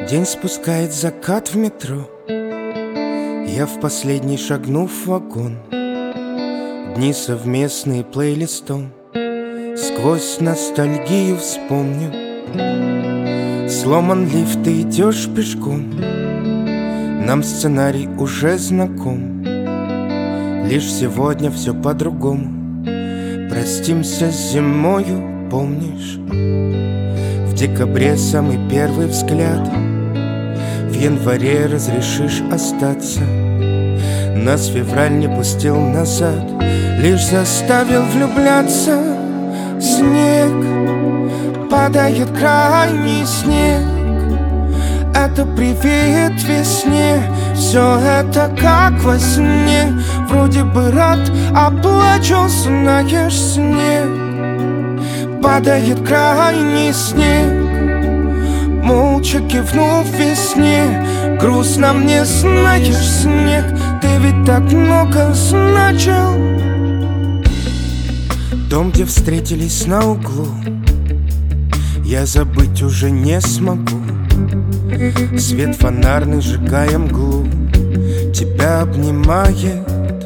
День спускает закат в метро. Я в последний шагну в вагон. Дни совместные плейлистом. Сквозь ностальгию вспомню. Сломан лифт, ты идешь пешком. Нам сценарий уже знаком. Лишь сегодня все по-другому. Простимся с зимою, помнишь? В декабре самый первый взгляд. В январе разрешишь остаться. Нас февраль не пустил назад, лишь заставил влюбляться. Снег, падает крайний снег. Это привет весне. Все это как во сне. Вроде бы рад, а плачу, знаешь, снег. Падает крайний снег. Молча кивнув весне. Грустно мне, знаешь, снег. Ты ведь так много значил. Дом, где встретились на углу, я забыть уже не смогу. Свет фонарный, сжигая мглу, тебя обнимает.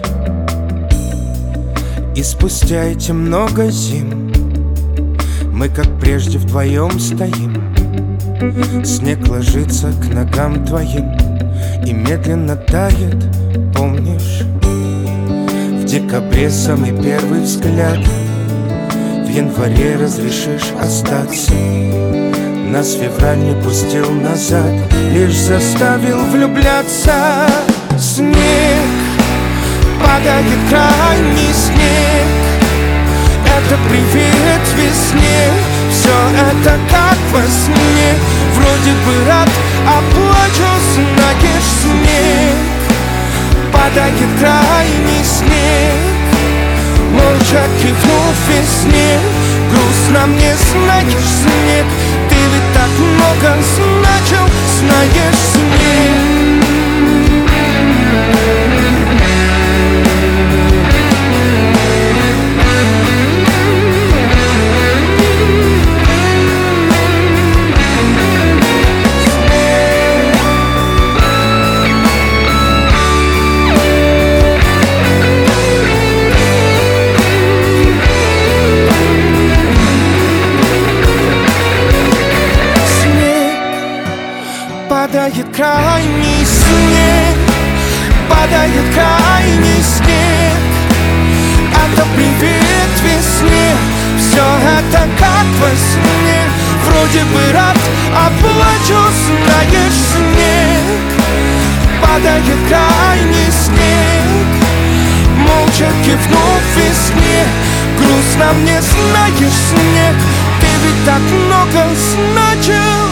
И спустя эти много зим мы, как прежде, вдвоем стоим. Снег ложится к ногам твоим и медленно тает, помнишь? В декабре самый первый взгляд. В январе разрешишь остаться. Нас февраль не пустил назад, лишь заставил влюбляться. Снег, падает крайний снег. Это привет весне. Все это как во сне. Вроде бы рад, а плачу, знаешь, снег. Падает крайний снег. Молча кивнув весне. Грустно мне, знаешь, снег. Ты ведь так много значил, знаешь, снег. Падает крайний снег. Падает крайний снег. Это привет весне. Все это как во сне. Вроде бы рад, а плачу, знаешь, снег. Падает крайний снег. Молча кивнув весне. Грустно мне, знаешь, снег. Ты ведь так много значил.